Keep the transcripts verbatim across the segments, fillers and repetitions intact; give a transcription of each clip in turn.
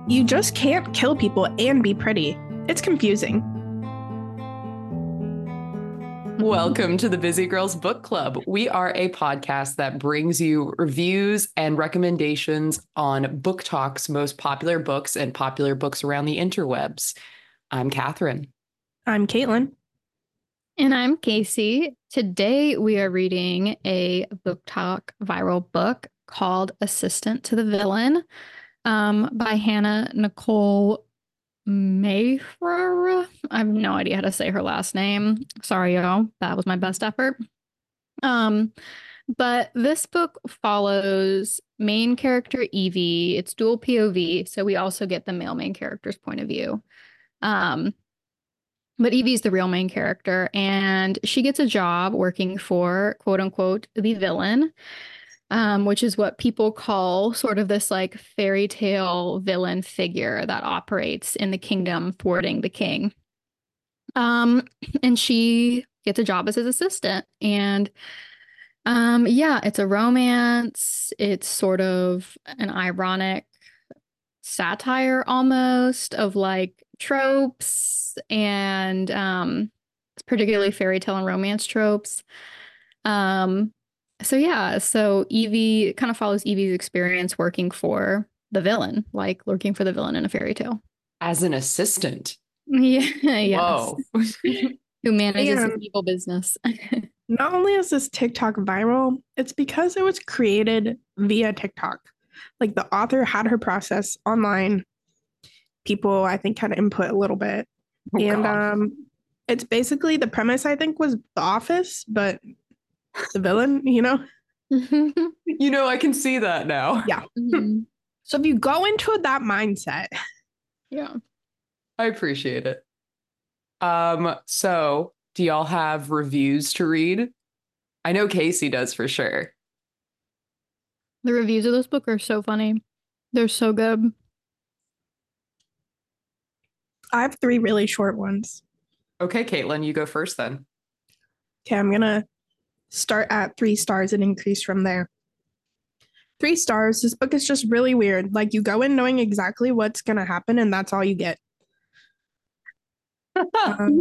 You just can't kill people and be pretty. It's confusing. Welcome to the Busy Girls Book Club. We are a podcast that brings you reviews and recommendations on BookTok's most popular books and popular books around the interwebs. I'm Catherine. I'm Caitlin. And I'm Casey. Today we are reading a BookTok viral book called Assistant to the Villain um, by Hannah Nicole Mayfair. I have no idea how to say her last name. Sorry, y'all. That was my best effort. Um, but this book follows main character Evie. It's dual P O V, so we also get the male main character's point of view. Um, but Evie's the real main character, and she gets a job working for, quote unquote, the villain. Um, which is what people call sort of this like fairy tale villain figure that operates in the kingdom thwarting the king. Um, and she gets a job as his assistant. And um, yeah, it's a romance. It's sort of an ironic satire almost of like tropes and um, particularly fairy tale and romance tropes. Um, So yeah, so Evie kind of follows Evie's experience working for the villain, like lurking for the villain in a fairy tale. As an assistant. Yeah, yes. Whoa. Who manages And his evil business. not only is this TikTok viral, it's because it was created via TikTok. Like the author had her process online. People, I think, had input a little bit. Oh, and God. um, it's basically the premise, I think, was The Office, but the villain, you know? You know, I can see that now. Yeah. Mhm. So if you go into that mindset, Yeah. I appreciate it. Um, so do y'all have reviews to read? I know Casey does for sure. The reviews of this book are so funny. They're so good. I have three really short ones. Okay, Caitlin, you go first then. Okay, I'm gonna start at three stars and increase from there. Three stars. This book is just really weird. Like you go in knowing exactly what's gonna happen, and that's all you get. Um,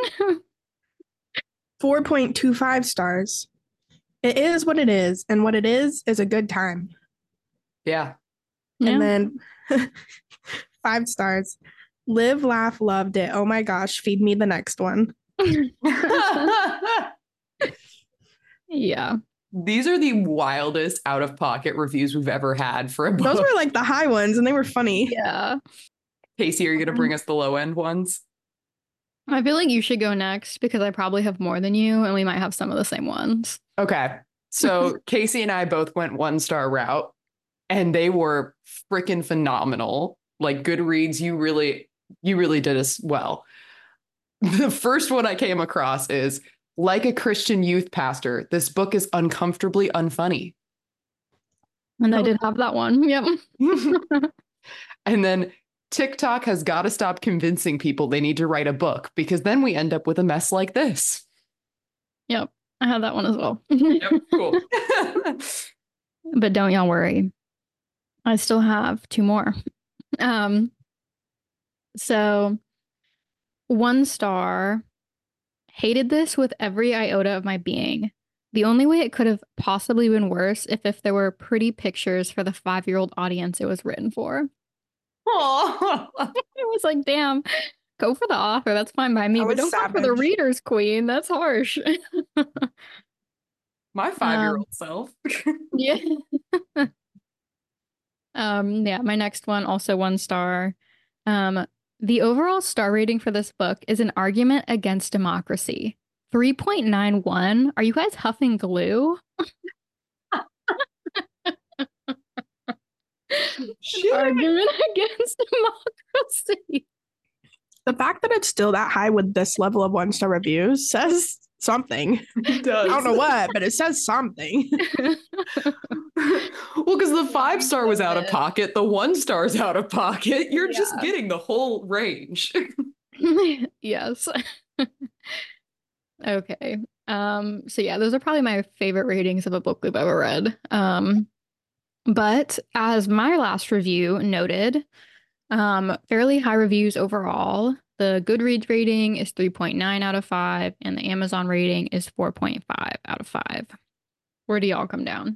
four point two five stars. It is what it is, and what it is is a good time. Yeah. And Yeah. then five stars. Live, laugh, loved it. Oh my gosh, feed me the next one. Yeah. These are the wildest out of pocket reviews we've ever had for a book. Those were like the high ones, and they were funny. Yeah. Casey, are you going to bring us the low end ones? I feel like you should go next because I probably have more than you and we might have some of the same ones. Okay. So Casey and I both went one star route and they were freaking phenomenal. Like Goodreads, you really, you really did us well. The first one I came across is like a Christian youth pastor. This book is uncomfortably unfunny. And I did have that one. Yep. And then TikTok has got to stop convincing people they need to write a book because then we end up with a mess like this. Yep. I had that one as well. Yep, cool. But don't y'all worry. I still have two more. Um, so one star, hated this with every iota of my being. The only way it could have possibly been worse if if there were pretty pictures for the five-year-old audience it was written for. Aw. It was like, damn, go for the author. That's fine by me, That but was don't go for the savage. reader's queen. That's harsh. My five-year-old self. Yeah. Um, yeah, my next one, also one star. Um, the overall star rating for this book is an argument against democracy. three point nine one. Are you guys huffing glue? Shit. Argument against democracy. The fact that it's still that high with this level of one star reviews says something. It does. I don't know what, but it says something. Well, because the five star was out of pocket, the one star is out of pocket. You're just Yeah. getting the whole range. Yes. Okay. Um, so yeah, those are probably my favorite ratings of a book we've ever read. Um, but as my last review noted, Um, fairly high reviews overall. The Goodreads rating is three point nine out of five, and the Amazon rating is four point five out of five. Where do y'all come down?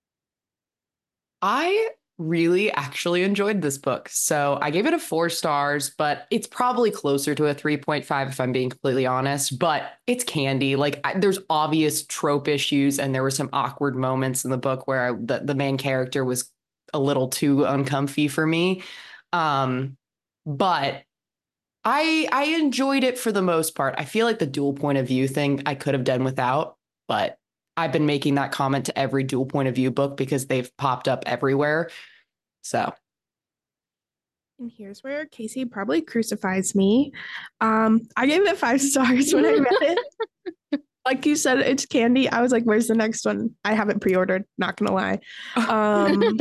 I really actually enjoyed this book. So I gave it a four stars, but it's probably closer to a three point five if I'm being completely honest. But it's candy. Like I, there's obvious trope issues, and there were some awkward moments in the book where I, the, the main character was a little too uncomfy for me. Um, but I I enjoyed it for the most part. I feel like the dual point of view thing I could have done without, but I've been making that comment to every dual point of view book because they've popped up everywhere. So, And here's where Casey probably crucifies me. Um, I gave it five stars when I read it. Like you said, it's candy. I was like, where's the next one? I haven't pre-ordered, not gonna lie. Um,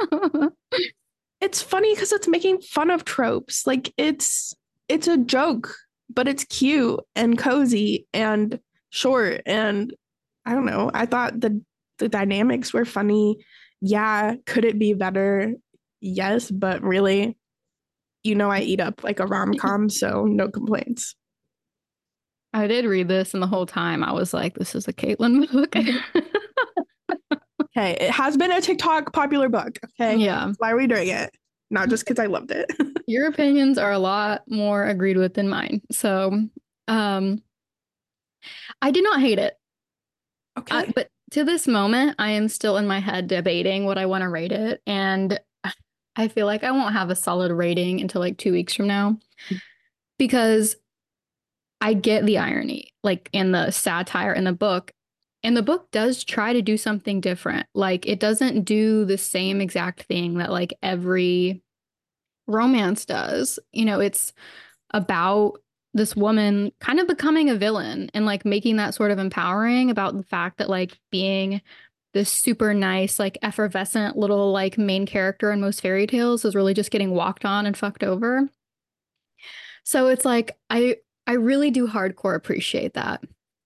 it's funny because it's making fun of tropes. Like it's it's a joke, but it's cute and cozy and short. And I don't know. I thought the the dynamics were funny. Yeah, could it be better? Yes, but really, you know, I eat up like a rom-com, so no complaints. I did read this, and the whole time I was like, this is a Caitlin book. Okay, it has been a TikTok popular book. Okay, Yeah. that's why are we doing it? Not just because I loved it. Your opinions are a lot more agreed with than mine. So, um, I did not hate it. Okay. Uh, but to this moment, I am still in my head debating what I want to rate it. And I feel like I won't have a solid rating until like two weeks from now because I get the irony, like in the satire in the book. And the book does try to do something different. Like it doesn't do the same exact thing that like every romance does. You know, it's about this woman kind of becoming a villain and like making that sort of empowering about the fact that like being this super nice, like effervescent little like main character in most fairy tales is really just getting walked on and fucked over. So it's like I I really do hardcore appreciate that.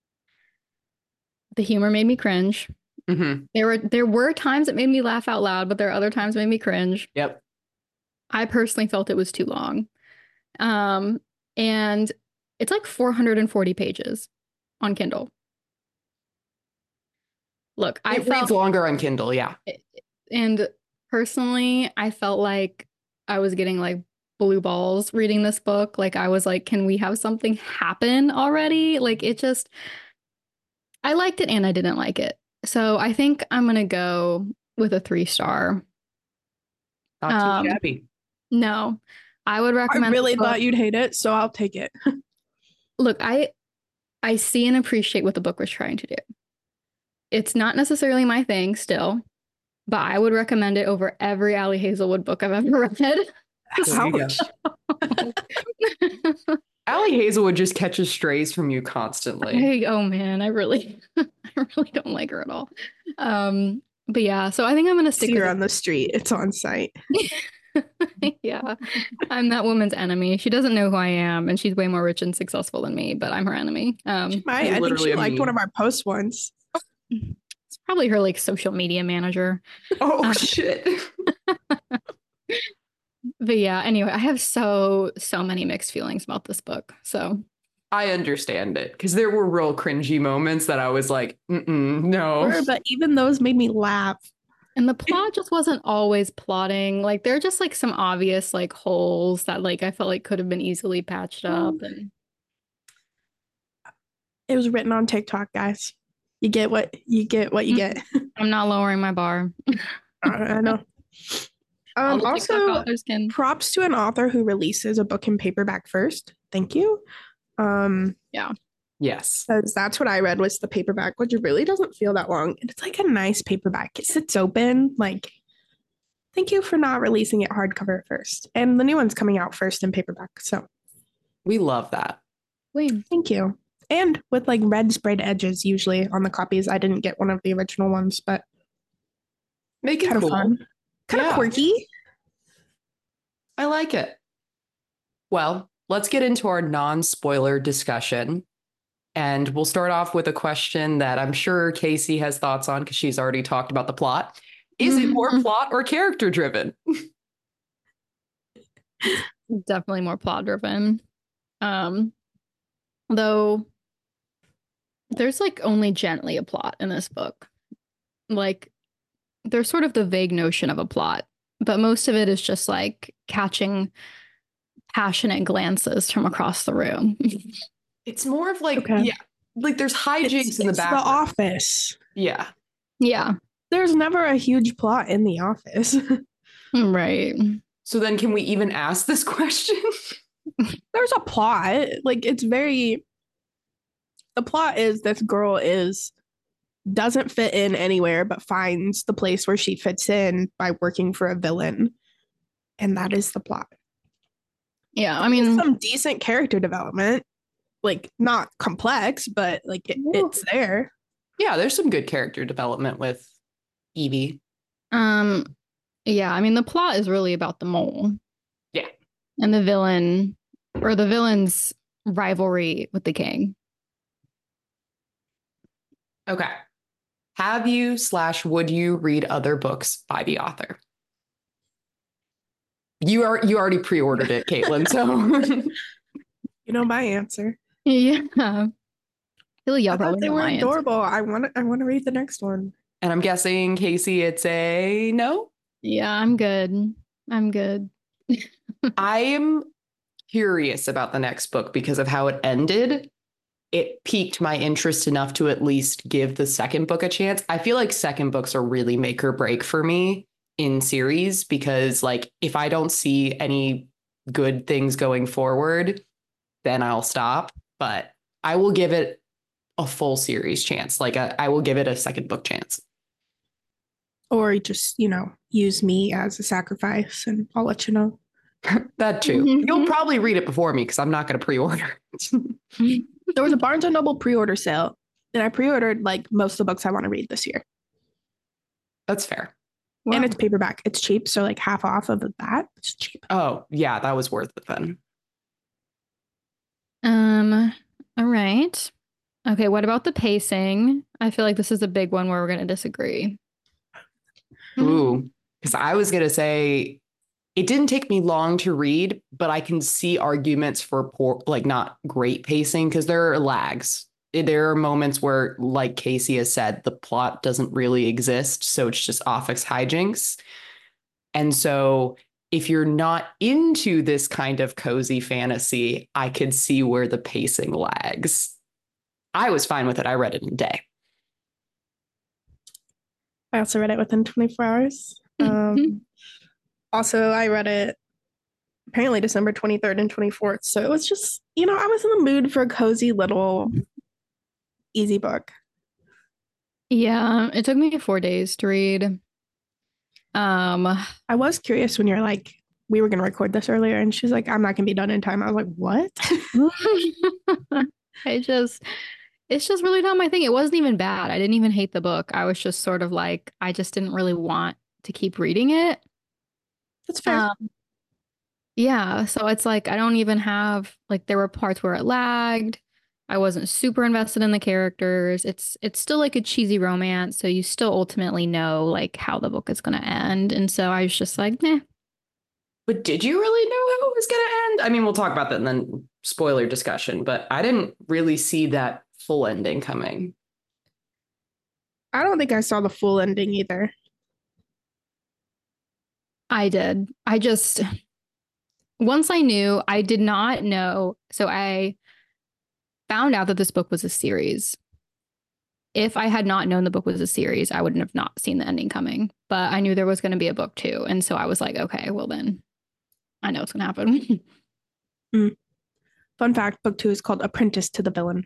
The humor made me cringe. mm-hmm. There were there were times that made me laugh out loud, but there are other times that made me cringe. Yep. I personally felt it was too long. Um, and it's like four hundred forty pages on Kindle. Look, I It felt reads longer on Kindle, yeah. and personally, I felt like I was getting like blue balls reading this book. Like I was like, can we have something happen already? Like it just I liked it and I didn't like it. So I think I'm gonna go with a three star. Not Um, too shabby. No, I would I recommend. really the book. thought you'd hate it, so I'll take it. Look, I I see and appreciate what the book was trying to do. It's not necessarily my thing still, but I would recommend it over every Ali Hazelwood book I've ever read. There you go. Ouch. Ali Hazelwood just catches strays from you constantly. I, oh man, I really I really don't like her at all. Um, but yeah, so I think I'm gonna stick See with her it. on the street. It's on site. Yeah, I'm that woman's enemy. She doesn't know who I am, and she's way more rich and successful than me, but I'm her enemy. Um, My, I think Literally she a liked meme. one of our posts once. it's probably her like social media manager. Oh, Uh, shit. But yeah, anyway, I have so, so many mixed feelings about this book. So I understand it because there were real cringy moments that I was like, Mm-mm, no. Sure, but even those made me laugh. and the plot just wasn't always plotting. Like there are just like some obvious like holes that like I felt like could have been easily patched up. And It was written on TikTok, guys. You get what you get what you get. I'm not lowering my bar. I I know. All Um, the TikTok also, authors can. props to an author who releases a book in paperback first. Thank you. Um, Yes. because that's what I read was the paperback, which really doesn't feel that long. And it's like a nice paperback. It sits open. Like, thank you for not releasing it hardcover first. And the new one's coming out first in paperback. So We love that. Wait, thank you. And with like red sprayed edges usually on the copies. I didn't get one of the original ones, but Make it kind of cool. fun. Kind of Yeah. quirky. I like it. Well, let's get into our non-spoiler discussion. And we'll start off with a question that I'm sure Casey has thoughts on because she's already talked about the plot. Is it more plot or character driven? Definitely more plot driven. Um, though there's like only gently a plot in this book. Like there's sort of the vague notion of a plot, but most of it is just like catching passionate glances from across the room. It's more of like, Okay. yeah, like there's hijinks It's, in the it's the background. Office. Yeah. Yeah. There's never a huge plot in The Office. Right. So then can we even ask this question? There's a plot. Like it's very the plot is this girl is doesn't fit in anywhere but finds the place where she fits in by working for a villain. And that is the plot. Yeah, I mean, some decent character development. Like not complex, but like it, it's there. Yeah, there's some good character development with Evie. Um, yeah, I mean the plot is really about the mole. Yeah. And the villain or the villain's rivalry with the king. Okay. Have you slash would you read other books by the author? You are you already pre-ordered it, Caitlin. So you know my answer. Yeah. I feel like y'all I probably thought they know were my adorable. answer. I want to I want to read the next one. And I'm guessing, Casey, it's a no? Yeah, I'm good. I'm good. I am curious about the next book because of how it ended. It piqued my interest enough to at least give the second book a chance. I feel like second books are really make or break for me in series because, like, if I don't see any good things going forward, then I'll stop. But I will give it a full series chance. Like, a, I will give it a second book chance. Or just, you know, use me as a sacrifice and I'll let you know. That too. You'll probably read it before me because I'm not going to pre-order. There was a Barnes and Noble pre-order sale, and I pre-ordered like most of the books I want to read this year. That's fair. Wow. And it's paperback. It's cheap, so like half off of that. It's cheap. Oh, yeah, that was worth it then. Um, all right. Okay, what about the pacing? I feel like this is a big one where we're going to disagree. Ooh, because I was going to say it didn't take me long to read, but I can see arguments for poor, like not great pacing because there are lags. There are moments where, like Casey has said, the plot doesn't really exist. So it's just Offix hijinks. And so if you're not into this kind of cozy fantasy, I could see where the pacing lags. I was fine with it. I read it in a day. I also read it within twenty-four hours. Um, also, I read it apparently December twenty-third and twenty-fourth. So it was just, you know, I was in the mood for a cozy little easy book. Yeah, it took me four days to read. Um, I was curious when you're like, we were going to record this earlier, and she's like, I'm not going to be done in time. I was like, what? I just, it's just really not my thing. It wasn't even bad. I didn't even hate the book. I was just sort of like, I just didn't really want to keep reading it. That's fair. Um, yeah, so it's like I don't even have like there were parts where it lagged. I wasn't super invested in the characters. It's it's still like a cheesy romance, so you still ultimately know like how the book is going to end. And so I was just like, nah. But did you really know how it was going to end? I mean, we'll talk about that in the spoiler discussion, but I didn't really see that full ending coming. I don't think I saw the full ending either. I did. I just once I knew, I did not know. So I found out that this book was a series. If I had not known the book was a series, I wouldn't have not seen the ending coming. But I knew there was going to be a book too. And so I was like, okay, well then I know what's going to happen. mm. Fun fact, book two is called Apprentice to the Villain.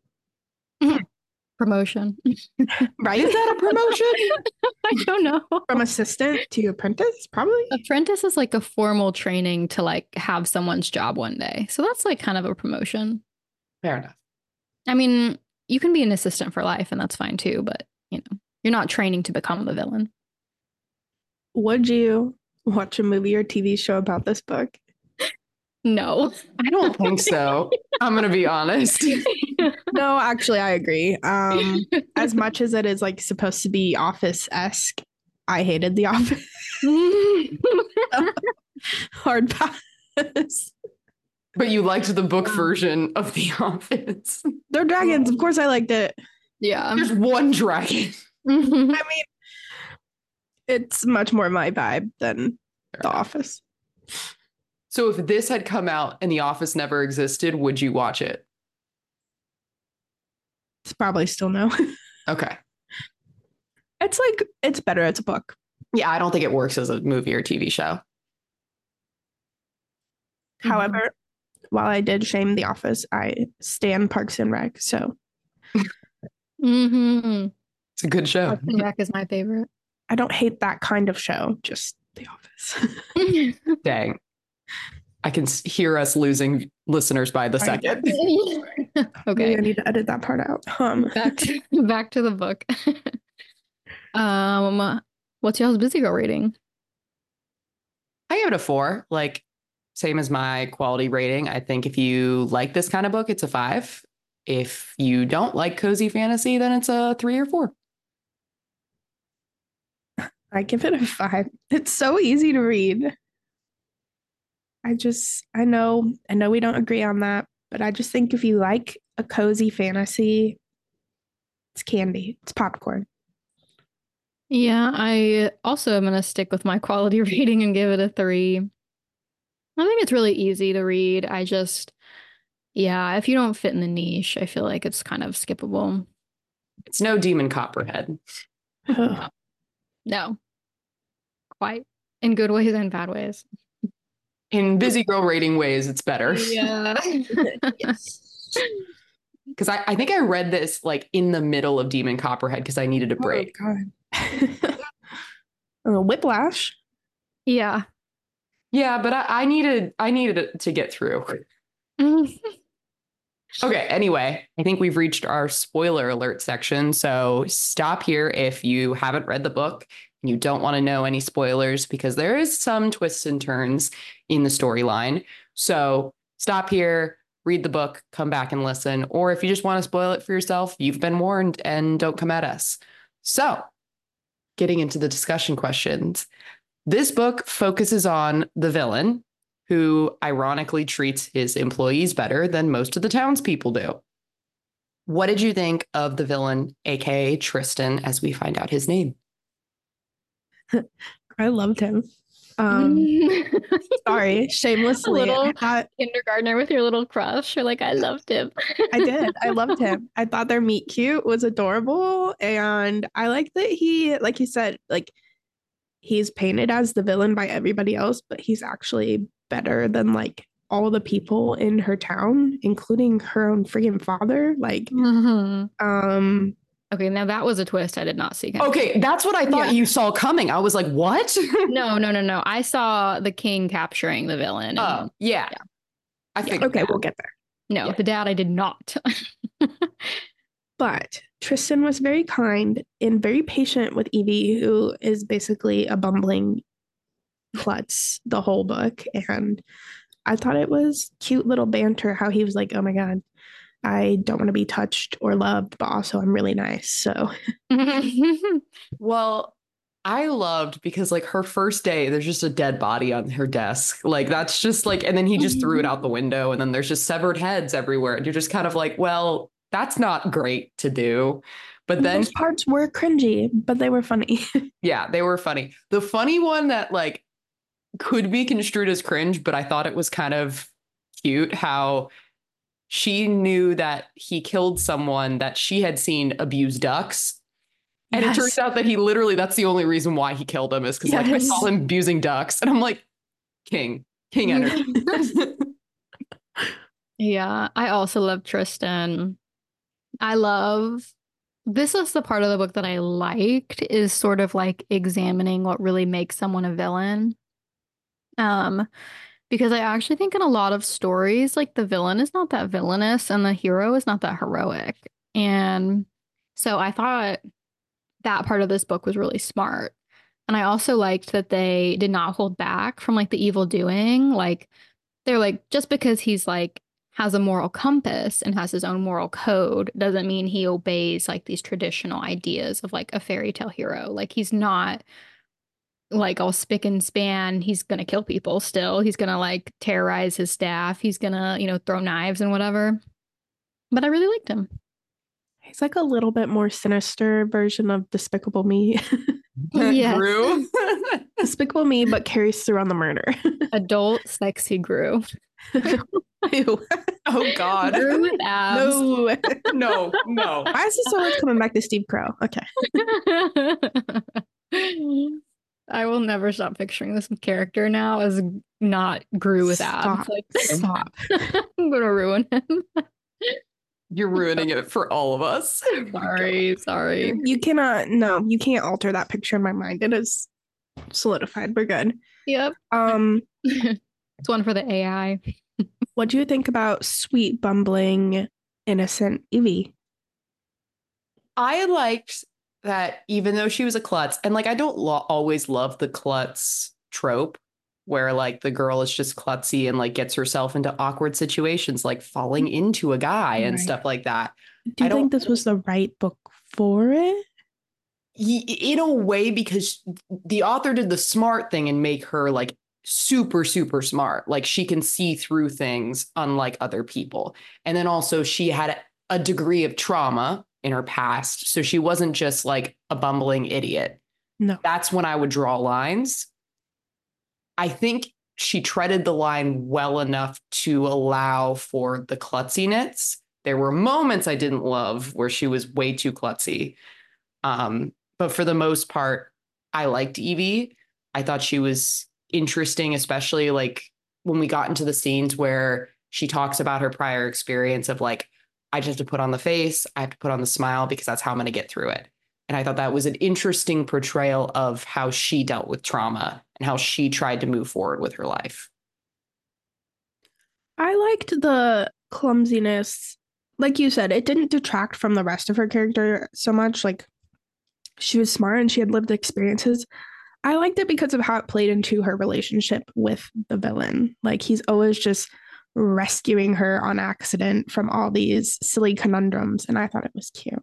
Promotion. Right? Is that a promotion? I don't know. From assistant to apprentice, probably? Apprentice is like a formal training to like have someone's job one day. So that's like kind of a promotion. Fair enough. I mean, you can be an assistant for life and that's fine too, but you know, you're not training to become the villain. Would you watch a movie or T V show about this book? No. I don't think so. I'm going to be honest. No, actually, I agree. Um, as much as it is like supposed to be Office-esque, I hated The Office. Hard pass. Office. But you liked the book version of The Office. They're dragons. Of course I liked it. Yeah. There's one dragon. I mean, it's much more my vibe than The Office. So if this had come out and The Office never existed, would you watch it? It's probably still no. Okay. It's like, it's better as a book. Yeah, I don't think it works as a movie or T V show. However, while I did shame The Office, I stand Parks and Rec. So Mm-hmm. It's a good show. Parks and Rec is my favorite. I don't hate that kind of show, just The Office. Dang. I can s- hear us losing listeners by the Right. second. Okay. I need to edit that part out. Um, Back to back to the book. um, what's y'all's busy girl rating? I give it a four, like same as my quality rating. I think if you like this kind of book, it's a five. If you don't like cozy fantasy, then it's a three or four. I give it a five. It's so easy to read. I just, I know, I know we don't agree on that, but I just think if you like a cozy fantasy, it's candy, it's popcorn. Yeah, I also am gonna stick with my quality rating and give it a three. I think it's really easy to read. I just, yeah, if you don't fit in the niche, I feel like it's kind of skippable. It's no Demon Copperhead. Ugh. No, quite in good ways and bad ways. In busy girl rating ways, it's better. Yeah. Yes. Because I, I think I read this like in the middle of Demon Copperhead because I needed a break. Oh, God. uh, Whiplash. Yeah. Yeah, but I, I needed I needed it to get through. Okay, anyway, I think we've reached our spoiler alert section. So stop here if you haven't read the book and you don't want to know any spoilers because there is some twists and turns in the storyline. So stop here, read the book, come back and listen. Or if you just want to spoil it for yourself, you've been warned and don't come at us. So getting into the discussion questions. This book focuses on the villain, who ironically treats his employees better than most of the townspeople do. What did you think of the villain, aka Tristan, as we find out his name? I loved him. Um, sorry, shamelessly. Little- I thought Kindergartner with your little crush. You're like, I loved him. I did. I loved him. I thought their meet cute was adorable. And I like that he, like you said, like he's painted as the villain by everybody else, but he's actually better than like all the people in her town, including her own freaking father. Like, Mhm. um, Okay, now that was a twist I did not see coming. Okay, that's what I thought Yeah. you saw coming. I was like, what? No, no, no, no. I saw the king capturing the villain. and- Oh, yeah. Yeah. I think okay, we'll get there. no, yeah. the dad I did not. But Tristan was very kind and very patient with Evie, who is basically a bumbling klutz the whole book. And I thought it was cute little banter how he was like, oh my God, I don't want to be touched or loved, but also I'm really nice. So Well, I loved because like her first day, there's just a dead body on her desk. Like that's just like, and then he just threw it out the window and then there's just severed heads everywhere. And you're just kind of like, well, that's not great to do. But then, those parts were cringy, but they were funny. yeah, they were funny. The funny one that like could be construed as cringe, but I thought it was kind of cute how she knew that he killed someone that she had seen abuse ducks. And Yes. it turns out that he literally, that's the only reason why he killed him is because like I Yes. saw him abusing ducks. And I'm like, King, King energy. Yeah, I also love Tristan. I love this is the part of the book that I liked is sort of like examining what really makes someone a villain. Um, because I actually think in a lot of stories, like the villain is not that villainous and the hero is not that heroic. And so I thought that part of this book was really smart. And I also liked that they did not hold back from like the evil doing. Like they're like, just because he's like has a moral compass and has his own moral code doesn't mean he obeys like these traditional ideas of like a fairy tale hero. Like he's not like all spick and span. He's gonna kill people still. He's gonna like terrorize his staff. He's gonna, you know, throw knives and whatever. But I really liked him. He's like a little bit more sinister version of Despicable Me. Yes. Gru. Despicable Me, but carries through on the murder. Adult sexy Gru. Ew. Oh God. Gru with abs. No. No, no. Why is this always coming back to Steve Carell? Okay. I will never stop picturing this character now as not Gru with abs. Stop. Like, Stop. I'm gonna ruin him. You're ruining it for all of us. Sorry, sorry. You cannot, no, you can't alter that picture in my mind. It is solidified. We're good. Yep. Um, It's one for the A I. what do you think about sweet, bumbling, innocent Evie? I liked that even though she was a klutz, and like I don't lo- always love the klutz trope where like the girl is just klutzy and like gets herself into awkward situations like falling into a guy and Right. stuff like that. Do I you don't- think this was the right book for it? Y- In a way, because the author did the smart thing and make her like super, super smart. Like she can see through things unlike other people. And then also she had a degree of trauma in her past. So she wasn't just like a bumbling idiot. No. That's when I would draw lines. I think she treaded the line well enough to allow for the klutziness. There were moments I didn't love where she was way too klutzy. Um, but for the most part, I liked Evie. I thought she was interesting, especially like when we got into the scenes where she talks about her prior experience of like, I just have to put on the face, I have to put on the smile because that's how I'm going to get through it. And I thought that was an interesting portrayal of how she dealt with trauma and how she tried to move forward with her life. I liked the clumsiness. Like you said, it didn't detract from the rest of her character so much. Like she was smart and she had lived experiences. I liked it because of how it played into her relationship with the villain. Like he's always just rescuing her on accident from all these silly conundrums. And I thought it was cute.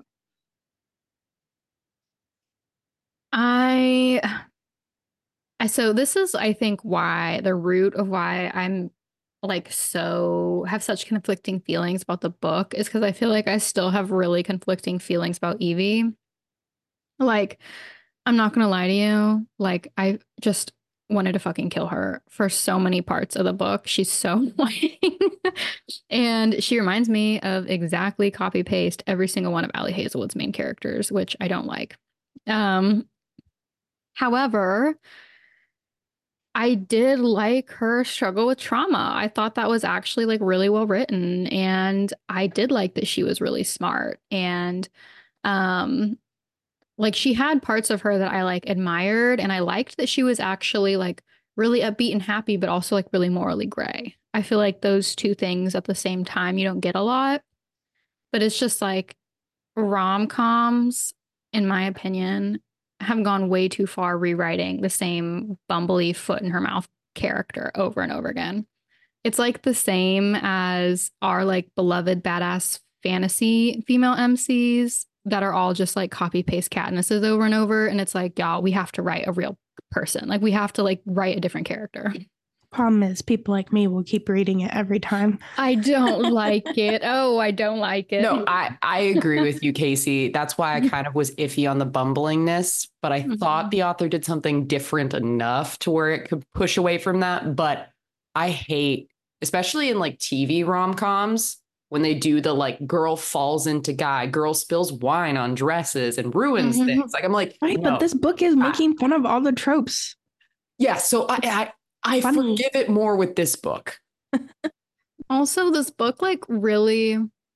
I I so this is I think why the root of why I'm like so have such conflicting feelings about the book is because I feel like I still have really conflicting feelings about Evie. Like, I'm not gonna lie to you, like I just wanted to fucking kill her for so many parts of the book. She's so annoying. And she reminds me of exactly copy paste every single one of Ali Hazelwood's main characters, which I don't like. Um However, I did like her struggle with trauma. I thought that was actually like really well written, and I did like that she was really smart, and um like she had parts of her that I like admired, and I liked that she was actually like really upbeat and happy, but also like really morally gray. I feel like those two things at the same time you don't get a lot, but it's just like rom-coms, in my opinion, have gone way too far rewriting the same bumbly foot in her mouth character over and over again. It's like the same as our like beloved badass fantasy female M Cs that are all just like copy paste Katnisses over and over. And it's like, y'all, we have to write a real person. Like we have to like write a different character. Problem is, people like me will keep reading it every time. I don't like it. Oh, I don't like it. No, I, I agree with you, Casey. That's why I kind of was iffy on the bumblingness, but I Mhm. thought the author did something different enough to where it could push away from that. But I hate, especially in like T V rom-coms, when they do the like girl falls into guy, girl spills wine on dresses and ruins Mhm. things. Like I'm like, Right, no. but this book is making fun of all the tropes. Yeah, so I I, I Funny. forgive it more with this book. Also, this book, like, really,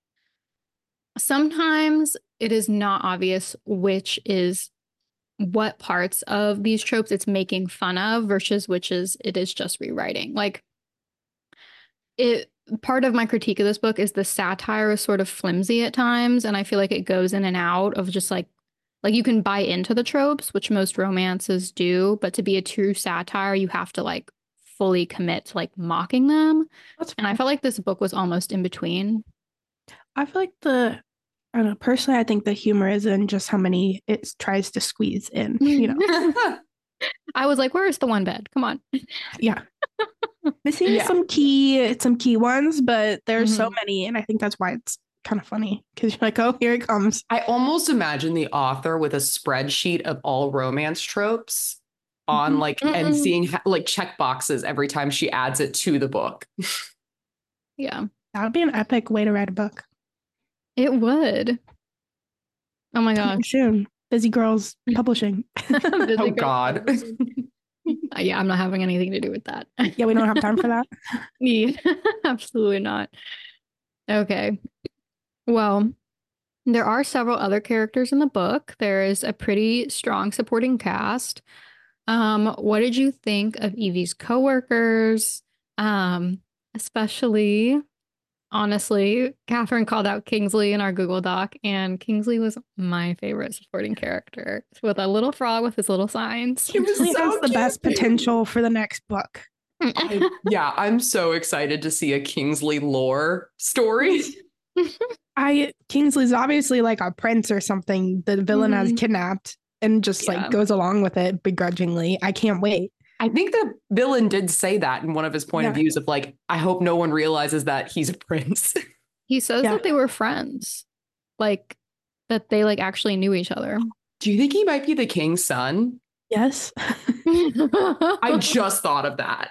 sometimes it is not obvious which is what parts of these tropes it's making fun of versus which is it is just rewriting. Like, it part of my critique of this book is the satire is sort of flimsy at times, and I feel like it goes in and out of just like like you can buy into the tropes, which most romances do, but to be a true satire, you have to like fully commit to like mocking them. That's And I felt like this book was almost in between. I feel like the, I don't know, personally, I think the humor is in just how many it tries to squeeze in, you know. I was like, where's the one bed? Come on. Yeah. Missing Yeah. some key some key ones, but there's so Mhm. many, and I think that's why it's kind of funny because you're like, oh, here it comes. I almost imagine the author with a spreadsheet of all romance tropes on Mhm. like and Mm-mm. seeing ha- like check boxes every time she adds it to the book. Yeah, That would be an epic way to write a book. it would. Oh my Coming gosh. soon. Busy Girls Publishing. Busy Oh girl God. publishing. Uh, yeah, I'm not having anything to do with that. Yeah, we don't have time for that. Yeah, absolutely not. Okay. Well, there are several other characters in the book. There is a pretty strong supporting cast. Um, what did you think of Evie's coworkers? Um, especially, honestly, Catherine called out Kingsley in our Google Doc, and Kingsley was my favorite supporting character with a little frog with his little signs. He was Really has so the best cute. potential for the next book. I, yeah, I'm so excited to see a Kingsley lore story. I Kingsley's obviously like a prince or something the villain has Mhm. kidnapped and just Yeah. like goes along with it begrudgingly. I can't wait. I think the villain did say that in one of his point of Yeah. views of like, I hope no one realizes that he's a prince. He says Yeah. that they were friends, like that they like actually knew each other. Do you think he might be the king's son? Yes. I just thought of that.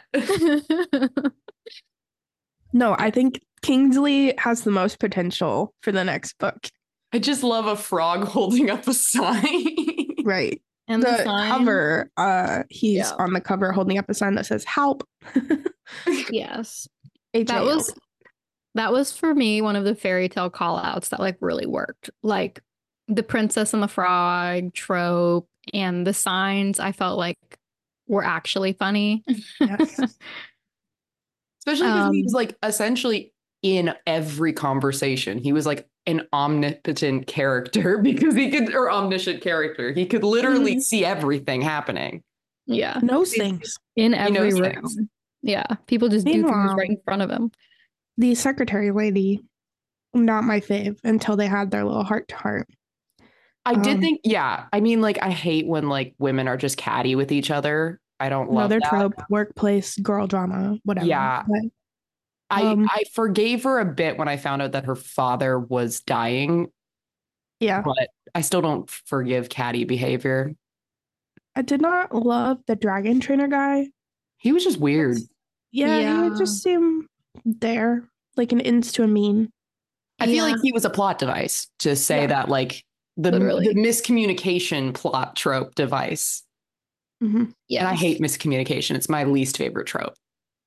No, I think Kingsley has the most potential for the next book. I just love a frog holding up a sign. Right. And the the sign, cover, uh, he's Yeah. on the cover holding up a sign that says help. yes, H A that L. was that was for me one of the fairy tale call outs that like really worked. Like the princess and the frog trope and the signs, I felt like were actually funny. Yes. Especially because he Um, was like essentially in every conversation. He was like an omnipotent character because he could, or omniscient character. He could literally Mhm. see everything happening. yeah, Knows things. in He every knows room. things. Yeah, people just do things Meanwhile, right in front of him. the secretary lady, not my fave until they had their little heart to heart. I did Um, think, yeah. I mean, like, I hate when like women are just catty with each other. I don't love Another that. trope, workplace, girl drama, whatever. Yeah. But I Um, I forgave her a bit when I found out that her father was dying, yeah, but I still don't forgive catty behavior. I did not love the dragon trainer guy. He was just weird. Yeah, he Yeah. would just seem there, like an ins to a mean. I feel like Yeah. he was a plot device to say Yeah. that like the Literally. the miscommunication plot trope device. Mhm. Yeah, And I hate miscommunication. It's my least favorite trope.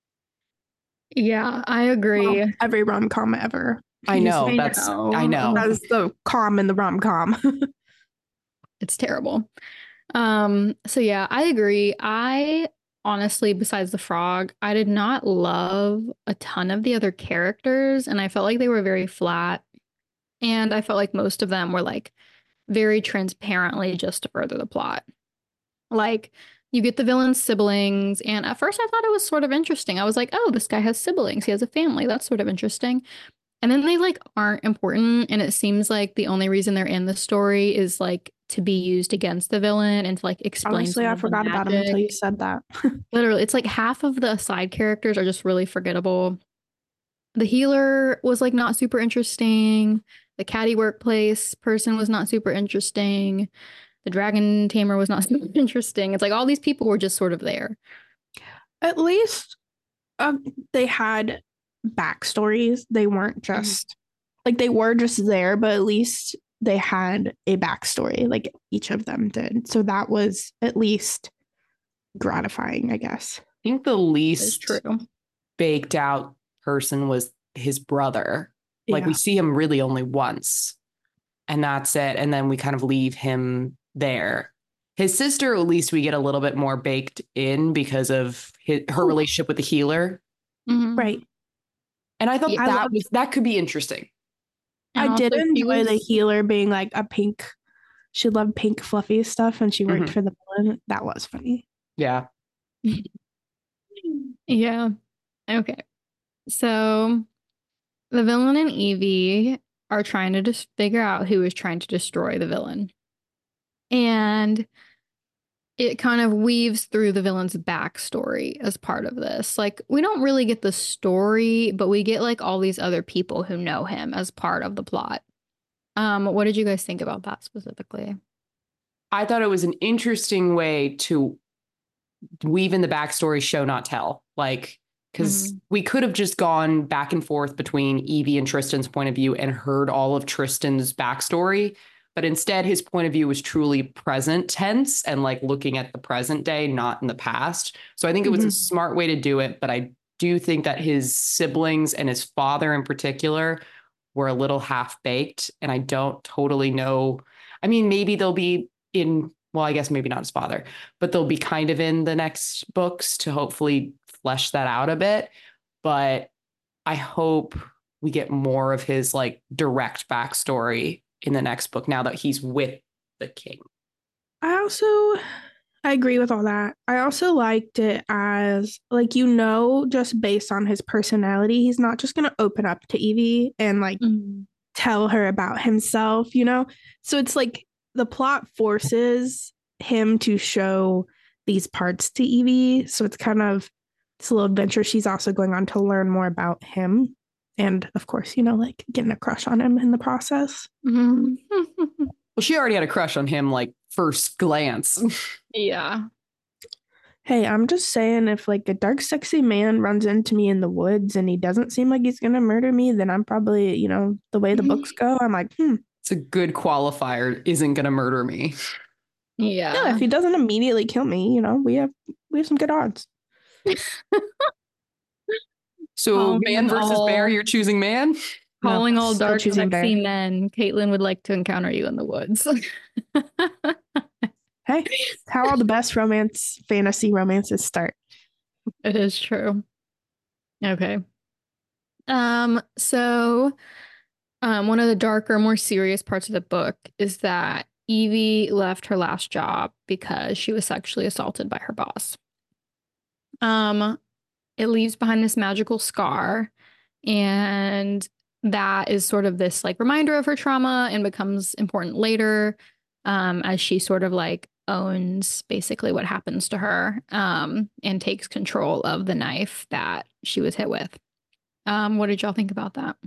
Yeah, I agree. Well, every rom com ever. I know. I That's know. I know. That's the com in the rom com. It's terrible. Um, so yeah, I agree. I honestly, besides the frog, I did not love a ton of the other characters, and I felt like they were very flat. And I felt like most of them were like very transparently just to further the plot. Like you get the villain's siblings, and at first I thought it was sort of interesting. I was like, oh, this guy has siblings, he has a family. That's sort of interesting. And then they like aren't important, and it seems like the only reason they're in the story is like to be used against the villain and to like explain. Honestly, some I of the forgot about him magic. until you said that. Literally, it's like half of the side characters are just really forgettable. The healer was like not super interesting. The caddy workplace person was not super interesting. The dragon tamer was not super interesting. It's like all these people were just sort of there. At least um, they had backstories. They weren't just like they were just there, but at least they had a backstory, like each of them did. So that was at least gratifying, I guess. I think the It's least true. baked out person was his brother. Like we Yeah. see him really only once, and that's it. And then we kind of leave him there. His sister, at least we get a little bit more baked in because of his, her Ooh. relationship with the healer. Mhm. Right. And I thought Yeah. I that loved- was that could be interesting. And I did also, she enjoy the was- healer being like a pink. She loved pink fluffy stuff, and she worked Mhm. for the villain. That was funny. Yeah. Yeah. Okay. So the villain and Evie are trying to just figure out who is trying to destroy the villain. And it kind of weaves through the villain's backstory as part of this. Like, we don't really get the story, but we get like all these other people who know him as part of the plot. Um, what did you guys think about that specifically? I thought it was an interesting way to weave in the backstory, show not tell. Like, because mm-hmm. we could have just gone back and forth between Evie and Tristan's point of view and heard all of Tristan's backstory. But instead, his point of view was truly present tense and like looking at the present day, not in the past. So I think it was mm-hmm. a smart way to do it. But I do think that his siblings and his father in particular were a little half baked. And I don't totally know. I mean, maybe they'll be in, well, I guess maybe not his father, but they'll be kind of in the next books to hopefully flesh that out a bit. But I hope we get more of his like direct backstory in the next book now that he's with the king. I also, I agree with all that. I also liked it as like, you know, just based on his personality, he's not just going to open up to Evie and like mm-hmm. tell her about himself, you know? So it's like the plot forces him to show these parts to Evie. So it's kind of this little adventure. She's also going on to learn more about him. And of course, you know, like getting a crush on him in the process. Mm-hmm. Well, she already had a crush on him, like first glance. Yeah. Hey, I'm just saying, if like a dark, sexy man runs into me in the woods and he doesn't seem like he's going to murder me, then I'm probably, you know, the way the books go, I'm like, hmm. It's a good qualifier. Isn't going to murder me. Yeah. Yeah. If he doesn't immediately kill me, you know, we have we have some good odds. So calling man versus all, bear, you're choosing man? Calling no, all dark, sexy bear. Men, Caitlin would like to encounter you in the woods. Hey, how all the best romance, fantasy romances start. It is true. Okay. Um. So, um, one of the darker, more serious parts of the book is that Evie left her last job because she was sexually assaulted by her boss. Um. It leaves behind this magical scar, and that is sort of this like reminder of her trauma and becomes important later um, as she sort of like owns basically what happens to her um, and takes control of the knife that she was hit with. Um, what did y'all think about that?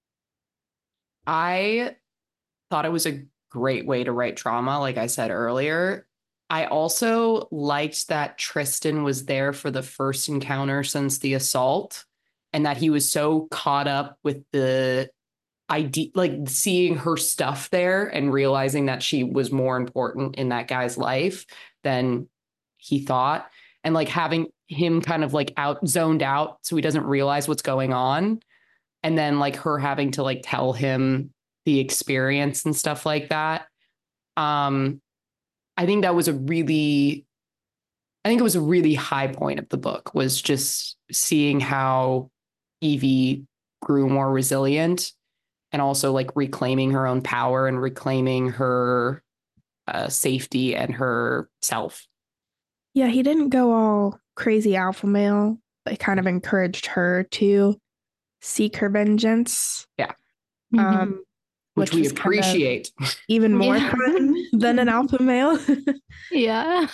I thought it was a great way to write trauma, like I said earlier. I also liked that Tristan was there for the first encounter since the assault and that he was so caught up with the idea, like seeing her stuff there and realizing that she was more important in that guy's life than he thought. And like having him kind of like out zoned out so he doesn't realize what's going on. And then like her having to like tell him the experience and stuff like that. Um, I think that was a really, I think it was a really high point of the book was just seeing how Evie grew more resilient and also like reclaiming her own power and reclaiming her uh, safety and her self. Yeah, he didn't go all crazy alpha male, but kind of encouraged her to seek her vengeance. Yeah. Um, mm-hmm. Which, which we appreciate. Kind of even more yeah. fun than an alpha male. Yeah.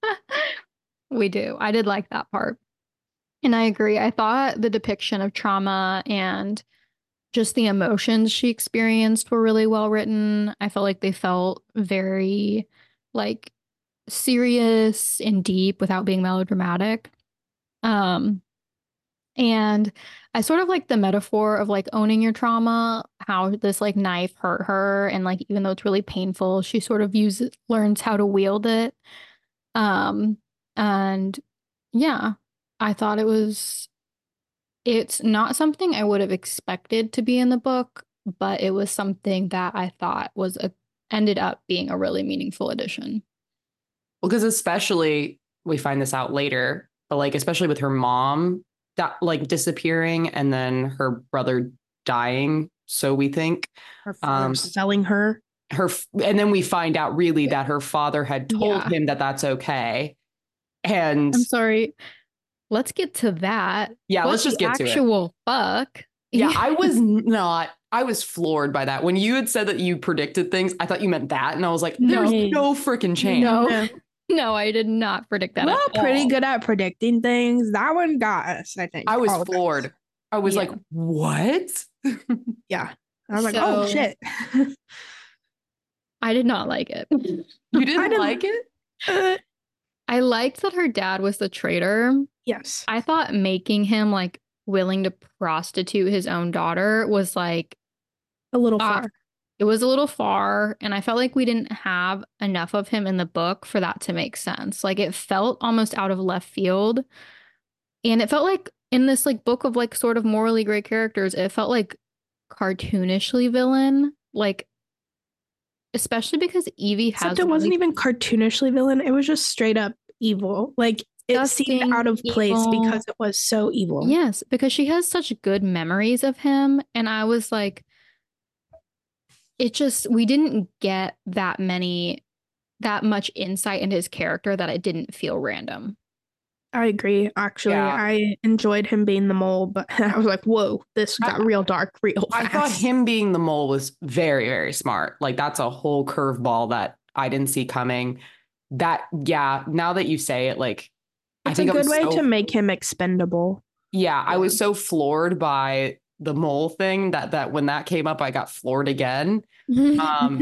We do. I did like that part. And I agree. I thought the depiction of trauma and just the emotions she experienced were really well written. I felt like they felt very like serious and deep without being melodramatic. Um And I sort of like the metaphor of like owning your trauma, how this like knife hurt her. And like, even though it's really painful, she sort of uses, learns how to wield it. Um, and yeah, I thought it was, it's not something I would have expected to be in the book, but it was something that I thought was a, ended up being a really meaningful addition. Well, because especially, we find this out later, but like, especially with her mom, that like disappearing and then her brother dying. So we think her father um, selling her, her, and then we find out really that her father had told yeah. him that that's okay. And I'm sorry, let's get to that. Yeah, what let's just get to it. Actual fuck. Yeah, I was not. I was floored by that. When you had said that you predicted things, I thought you meant that, and I was like, "There's no, no freaking chance." No. No, I did not predict that We're at all pretty all. good at predicting things. That one got us, I think. I was all of us. floored. I was Yeah. like, what? Yeah. I was like, oh So- shit. I did not like it. You I didn't didn't- like it? Uh, I liked that her dad was the traitor. yes. I thought making him like willing to prostitute his own daughter was like A little uh, far. it was a little far, and I felt like we didn't have enough of him in the book for that to make sense. Like it felt almost out of left field. And it felt like in this like book of like sort of morally gray characters, it felt like cartoonishly villain. Like especially because Evie has Except it wasn't really even cartoonishly villain. It was just straight up evil. Like it seemed disgusting, out of place evil. because it was so evil. Yes, because she has such good memories of him. And I was like, it just, we didn't get that many, that much insight into his character that it didn't feel random. I agree. Actually, Yeah. I enjoyed him being the mole, but I was like, whoa, this got I- real dark real I fast. thought him being the mole was very, very smart. Like that's a whole curveball that I didn't see coming. That, yeah, now that you say it, like I It's a think good I'm way so, to make him expendable. yeah, I was so floored by the mole thing that that when that came up, I got floored again. Um,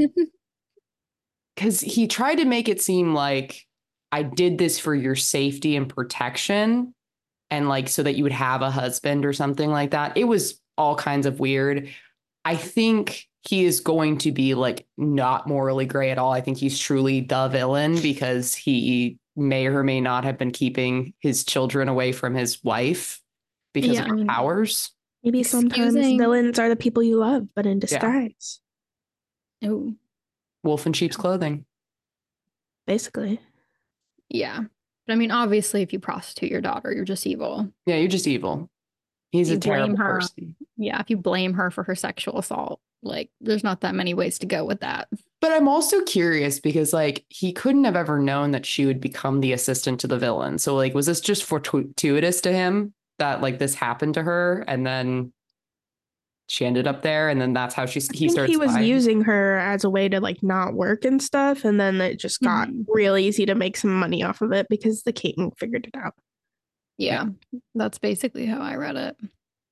because he tried to make it seem like I did this for your safety and protection, and like so that you would have a husband or something like that. It was all kinds of weird. I think he is going to be like not morally gray at all. I think he's truly the villain because he may or may not have been keeping his children away from his wife because Yeah, of I her mean- powers. Maybe sometimes Excusing- villains are the people you love, but in disguise, Oh, Wolf in sheep's clothing. basically. yeah. But I mean, obviously, if you prostitute your daughter, you're just evil. Yeah, you're just evil. He's You a terrible blame her. person. Yeah, if you blame her for her sexual assault, like there's not that many ways to go with that. But I'm also curious because like he couldn't have ever known that she would become the assistant to the villain. So like was this just fortuitous to him that like this happened to her and then she ended up there and then that's how she I he think started he was spying? using her as a way to like not work and stuff, and then it just got Mhm. real easy to make some money off of it because the king figured it out. Yeah, that's basically how I read it.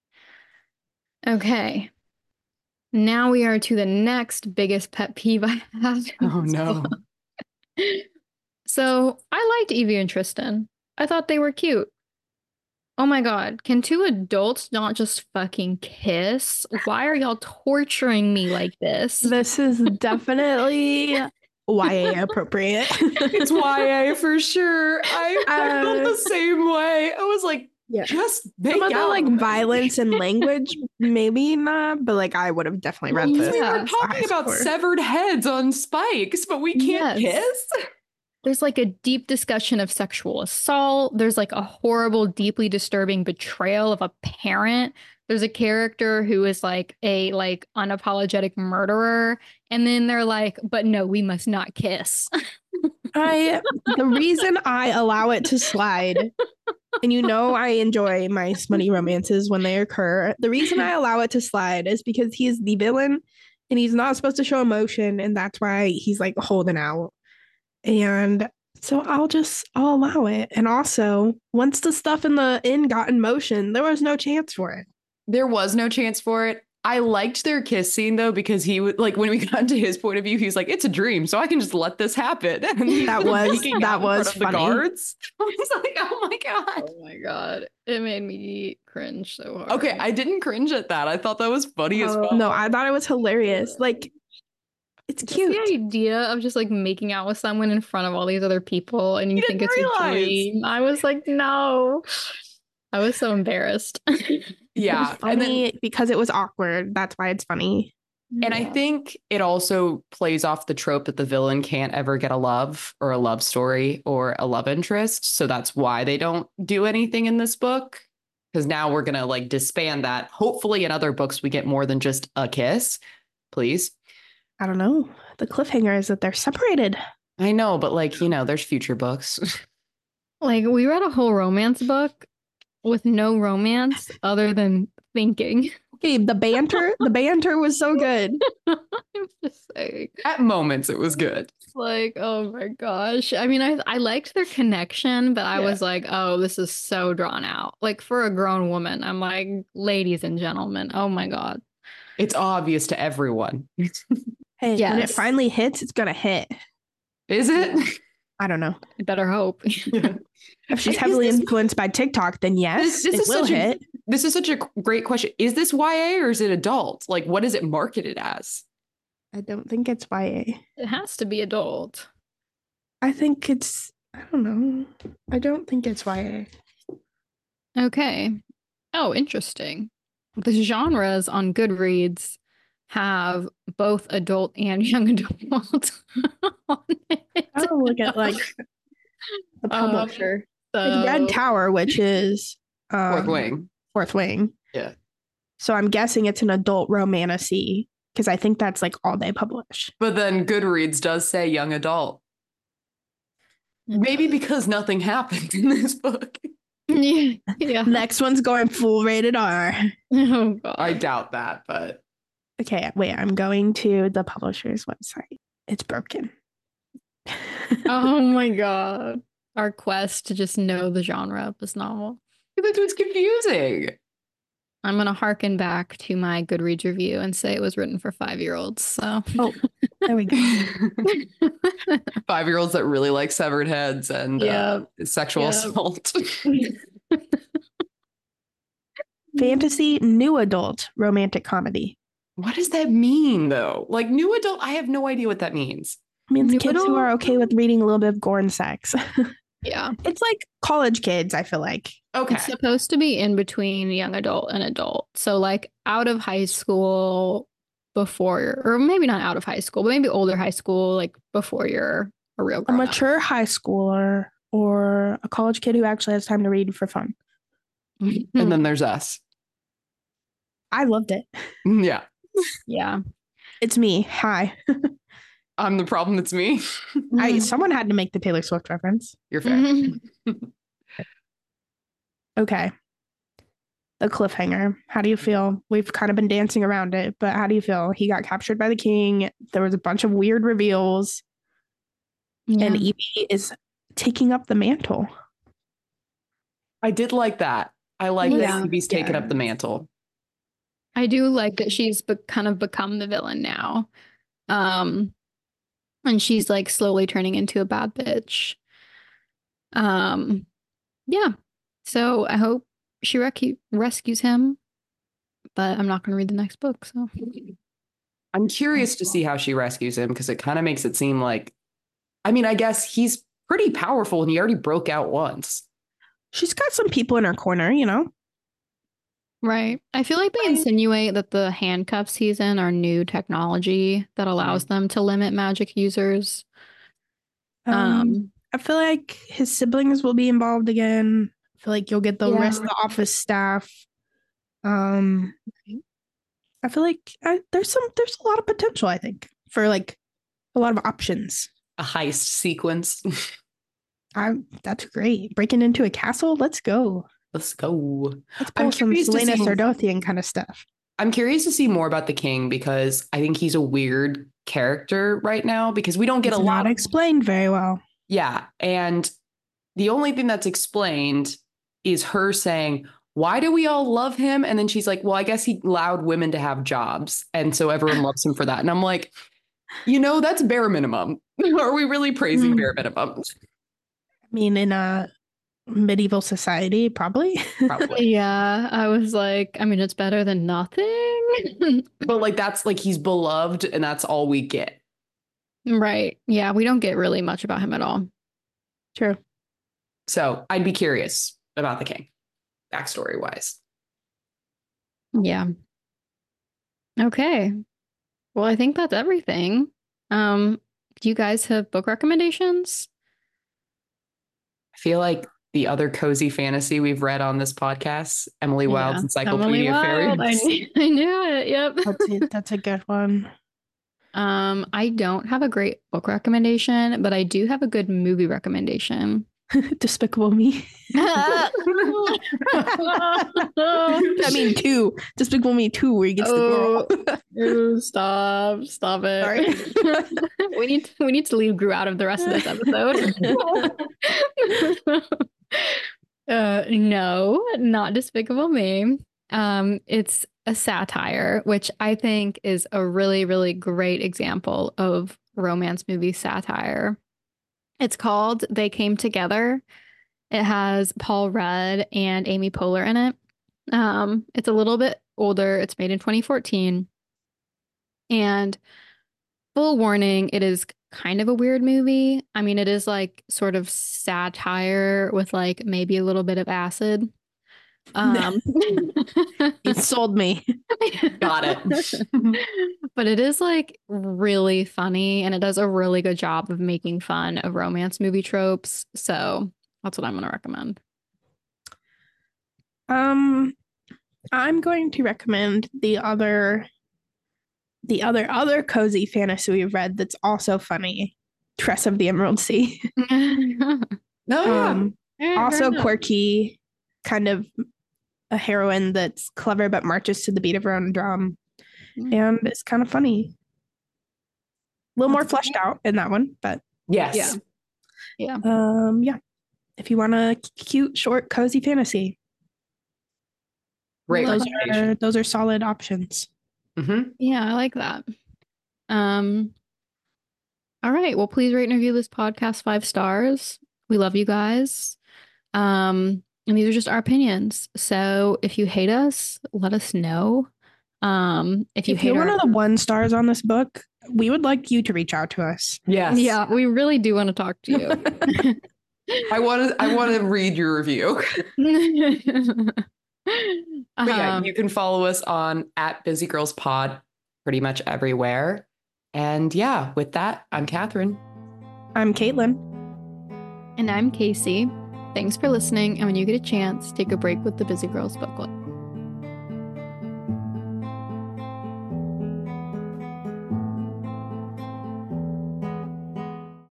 Okay. Now we are to the next biggest pet peeve I have. in Oh this no. book. So I liked Evie and Tristan. I thought they were cute. Oh my God. Can two adults not just fucking kiss? Why are y'all torturing me like this? This is definitely Y A appropriate. It's Y A for sure. I, I felt Uh, the same way. I was like, Yeah. just make Some of the out like with me. violence and language, maybe not, but like I would have definitely read Because this. we Yeah. were talking about High score. severed heads on spikes, but we can't Yes. kiss. There's like a deep discussion of sexual assault. There's like a horrible, deeply disturbing betrayal of a parent. There's a character who is like a like unapologetic murderer. And then they're like, but no, we must not kiss. I the reason I allow it to slide, and you know I enjoy my smutty romances when they occur. The reason I allow it to slide is because he's the villain and he's not supposed to show emotion, and that's why he's like holding out. And so I'll just I'll allow it. And also, once the stuff in the inn got in motion, there was no chance for it. There was no chance for it. I liked their kiss scene though, because he would like when we got into his point of view, he's like, it's a dream, so I can just let this happen. And he's That like, was- making that out in was front of the funny. guards. I was like, oh my God. Oh my God. It made me cringe so hard. Okay, I didn't cringe at that. I thought that was funny as Oh, well. No, I thought it was hilarious. Like, it's Just cute. the idea of just like making out with someone in front of all these other people and you You think didn't it's realize. a dream. I was like, no. I was so embarrassed. Yeah. It's And then funny because it was awkward. That's why it's funny. And I Yeah. think it also plays off the trope that the villain can't ever get a love or a love story or a love interest. So that's why they don't do anything in this book. Because now we're going to like disband that. Hopefully, in other books, we get more than just a kiss. Please. I don't know. The cliffhanger is that they're separated. I know, but like, you know, there's future books. Like we read a whole romance book with no romance other than thinking. Okay, the banter, the banter was so good. I'm just saying. At moments, it was good. It's like, oh my gosh. I mean, I I liked their connection, but I Yeah. was like, oh, this is so drawn out. Like for a grown woman, I'm like, ladies and gentlemen, oh my God. It's obvious to everyone. Hey, when it Yes. finally hits, it's gonna hit. Is it? I don't know. I better hope. Yeah. If she's Is heavily this- influenced by TikTok, then yes, This- this it is will such a- hit. This is such a great question. Is this Y A or is it adult? Like, what is it marketed as? I don't think it's Y A. It has to be adult. I think it's, I don't know. I don't think it's Y A. Okay. Oh, interesting. The genres on Goodreads have both adult and young adult on it. Oh, look at like the Um, publisher. so, It's Red Tower, which is um, Fourth Wing. Fourth Wing. Yeah. So I'm guessing it's an adult romantasy because I think that's like all they publish. But then Goodreads does say young adult. Maybe because nothing happened in this book. Yeah. Yeah. Next one's going full rated R. Oh God. I doubt that, but Okay, wait, I'm going to the publisher's website. It's broken. Oh my God. Our quest to just know the genre of this novel. that's what's confusing. I'm going to harken back to my Goodreads review and say it was written for five-year-olds. So, Oh, there we go. Five-year-olds that really like severed heads and uh, sexual Yeah. assault. Fantasy new adult romantic comedy. What does that mean, though? Like new adult, I have no idea what that means. I mean, New it's kids who adult? are okay with reading a little bit of gore and sex. yeah. It's like college kids, I feel like. Okay. It's supposed to be in between young adult and adult. So, like out of high school before, or maybe not out of high school, but maybe older high school, like before you're a real A grown up. mature high schooler or a college kid who actually has time to read for fun. And then there's us. I loved it. Yeah. yeah. It's me. Hi. I'm the problem. That's me. I someone had to make the Taylor Swift reference. You're fair. Mhm. Okay. The cliffhanger. How do you feel? We've kind of been dancing around it, but how do you feel? He got captured by the king. There was a bunch of weird reveals, Yeah. and Evie is taking up the mantle. I did like that. I like Yeah. that Evie's taken Yeah. up the mantle. I do like that she's be- kind of become the villain now. Um, and she's like slowly turning into a bad bitch. Um, yeah. So I hope she recu- rescues him, but I'm not going to read the next book. So I'm curious to see how she rescues him because it kind of makes it seem like, I mean, I guess he's pretty powerful and he already broke out once. She's got some people in her corner, you know? right. I feel like they insinuate that the handcuffs he's in are new technology that allows them to limit magic users. Um, Um, I feel like his siblings will be involved again. I feel like you'll get the Yeah. rest of the office staff. Um, I feel like I, there's some there's a lot of potential, I think, for like a lot of options. A heist sequence. I that's great. Breaking into a castle, let's go. Let's go. Let's I'm pull some curious to Selena see- Sardothian kind of stuff. I'm curious to see more about the king because I think he's a weird character right now because we don't get It's a lot not of explained very well. Yeah. And the only thing that's explained is her saying, why do we all love him? And then she's like, well, I guess he allowed women to have jobs. And so everyone loves him for that. And I'm like, you know, that's bare minimum. Are we really praising Mm. bare minimum? I mean, in a medieval society, probably. Probably. yeah, I was like, I mean, it's better than nothing. But like, that's like, he's beloved and that's all we get. right. Yeah, we don't get really much about him at all. True. So I'd be curious about the king, backstory wise. Yeah. Okay. Well, I think that's everything. Um, do you guys have book recommendations? I feel like the other cozy fantasy we've read on this podcast, Emily Wilde's Yeah. Encyclopedia Emily of Wilde. I Fairies. knew, I knew it. Yep. That's it. That's a good one. Um, I don't have a great book recommendation, but I do have a good movie recommendation. Despicable Me. I mean, two. Despicable Me two, where he gets Oh. the girl. Ooh, stop, stop it. Sorry. we need to, we need to leave Gru out of the rest of this episode. uh, no, not Despicable Me. Um, it's a satire, which I think is a really, really great example of romance movie satire. It's called They Came Together. It has Paul Rudd and Amy Poehler in it. Um, it's a little bit older. It's made in twenty fourteen. And full warning, it is kind of a weird movie. I mean, it is like sort of satire with like maybe a little bit of acid. Um, It sold me. Got it. But it is like really funny and it does a really good job of making fun of romance movie tropes. So that's what I'm going to recommend. Um, I'm going to recommend the other, the other, other cozy fantasy we've read that's also funny, Tress of the Emerald Sea. Oh, yeah. Um, also quirky, kind of a heroine that's clever but marches to the beat of her own drum, and it's kind of funny. A little more fleshed out in that one, but Yes. Yeah. Yeah. um, yeah. If you want a cute, short, cozy fantasy, Great those recommendation. are those are solid options. Mm-hmm. Yeah, I like that. Um, all right. Well, please rate and review this podcast five stars. We love you guys. Um, and these are just our opinions. So if you hate us, let us know. Um, if you If hate you're one our of the one stars on this book, we would like you to reach out to us. Yes. yeah, we really do want to talk to you. I want to. I want to read your review. But yeah, Um, you can follow us on at Busy Girls Pod pretty much everywhere. And yeah, with that, I'm Catherine. I'm Caitlin. and I'm Casey. Thanks for listening. And when you get a chance, take a break with the Busy Girls booklet.